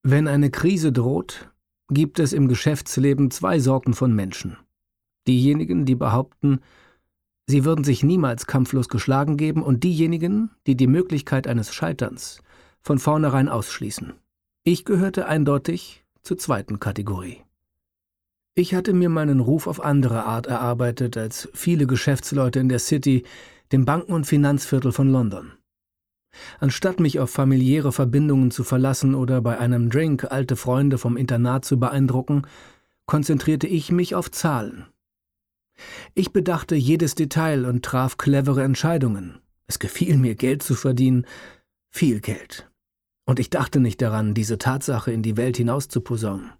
Wenn eine Krise droht, gibt es im Geschäftsleben zwei Sorten von Menschen. Diejenigen, die behaupten, sie würden sich niemals kampflos geschlagen geben, und diejenigen, die die Möglichkeit eines Scheiterns von vornherein ausschließen. Ich gehörte eindeutig zur zweiten Kategorie. Ich hatte mir meinen Ruf auf andere Art erarbeitet als viele Geschäftsleute in der City, dem Banken- und Finanzviertel von London. Anstatt mich auf familiäre Verbindungen zu verlassen oder bei einem Drink alte Freunde vom Internat zu beeindrucken, konzentrierte ich mich auf Zahlen. Ich bedachte jedes Detail und traf clevere Entscheidungen. Es gefiel mir, Geld zu verdienen, viel Geld. Und ich dachte nicht daran, diese Tatsache in die Welt hinaus zu posaunen.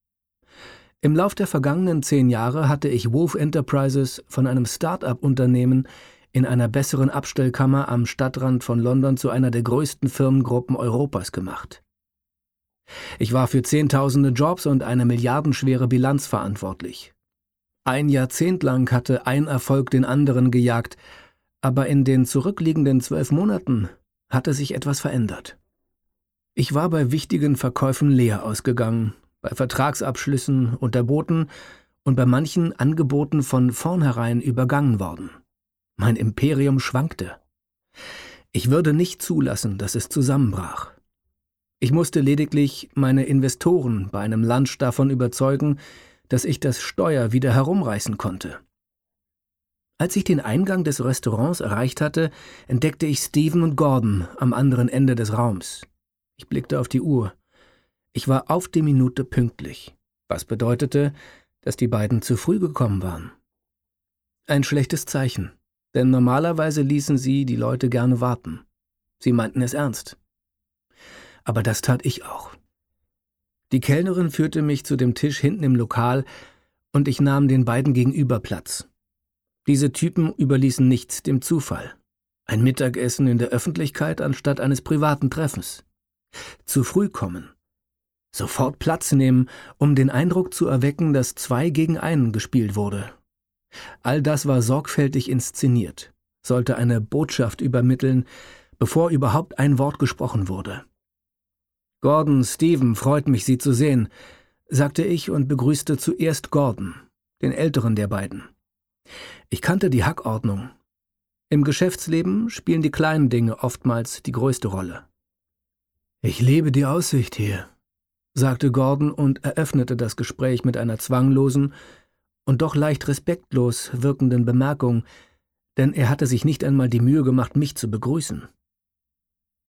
Im Lauf der vergangenen 10 Jahre hatte ich Wolf Enterprises von einem Start-up-Unternehmen in einer besseren Abstellkammer am Stadtrand von London zu einer der größten Firmengruppen Europas gemacht. Ich war für Zehntausende Jobs und eine milliardenschwere Bilanz verantwortlich. Ein Jahrzehnt lang hatte ein Erfolg den anderen gejagt, aber in den zurückliegenden 12 Monaten hatte sich etwas verändert. Ich war bei wichtigen Verkäufen leer ausgegangen, bei Vertragsabschlüssen unterboten und bei manchen Angeboten von vornherein übergangen worden. Mein Imperium schwankte. Ich würde nicht zulassen, dass es zusammenbrach. Ich musste lediglich meine Investoren bei einem Lunch davon überzeugen, dass ich das Steuer wieder herumreißen konnte. Als ich den Eingang des Restaurants erreicht hatte, entdeckte ich Stephen und Gordon am anderen Ende des Raums. Ich blickte auf die Uhr. Ich war auf die Minute pünktlich, was bedeutete, dass die beiden zu früh gekommen waren. Ein schlechtes Zeichen, denn normalerweise ließen sie die Leute gerne warten. Sie meinten es ernst. Aber das tat ich auch. Die Kellnerin führte mich zu dem Tisch hinten im Lokal und ich nahm den beiden gegenüber Platz. Diese Typen überließen nichts dem Zufall. Ein Mittagessen in der Öffentlichkeit anstatt eines privaten Treffens. Zu früh kommen. Sofort Platz nehmen, um den Eindruck zu erwecken, dass 2 gegen 1 gespielt wurde. All das war sorgfältig inszeniert, sollte eine Botschaft übermitteln, bevor überhaupt ein Wort gesprochen wurde. »Gordon, Stephen, freut mich, Sie zu sehen«, sagte ich und begrüßte zuerst Gordon, den älteren der beiden. Ich kannte die Hackordnung. Im Geschäftsleben spielen die kleinen Dinge oftmals die größte Rolle. »Ich liebe die Aussicht hier«, sagte Gordon und eröffnete das Gespräch mit einer zwanglosen und doch leicht respektlos wirkenden Bemerkung, denn er hatte sich nicht einmal die Mühe gemacht, mich zu begrüßen.